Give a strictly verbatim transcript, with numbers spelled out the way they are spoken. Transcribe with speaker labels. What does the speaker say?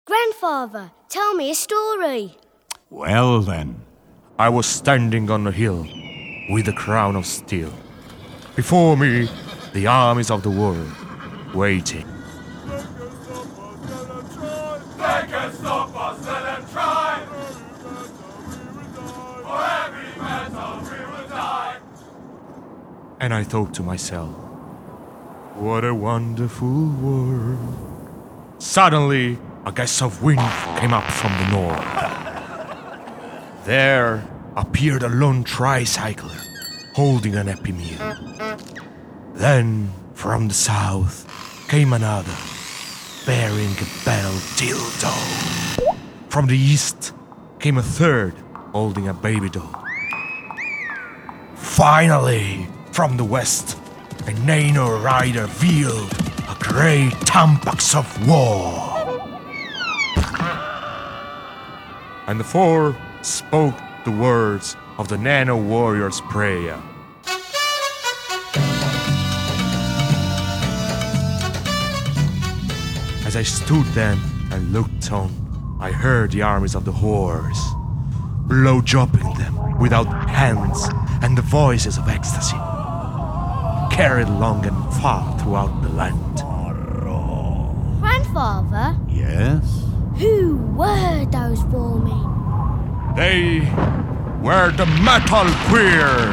Speaker 1: Grandfather, tell me a story.
Speaker 2: Well then,
Speaker 3: I was standing on a hill with a crown of steel. Before me, the armies of the world, waiting.
Speaker 4: They can stop us, let them try. For every battle we will die.
Speaker 3: And I thought to myself, what a wonderful world. Suddenly, a gust of wind came up from the north. There appeared a lone tricycler holding an happy meal. Then, from the south, came another, bearing a bell dildo. From the east came a third, holding a baby doll. Finally, from the west, a Nano rider wheeled a great tampax of war. And the four spoke the words of the Nano warrior's prayer. As I stood then and looked on, I heard the armies of the horse, blow-jobbing them without hands, and the voices of ecstasy, carried long and far throughout the land.
Speaker 1: Grandfather,
Speaker 2: yes?
Speaker 1: who were those four men?
Speaker 3: They were the Metal Queers!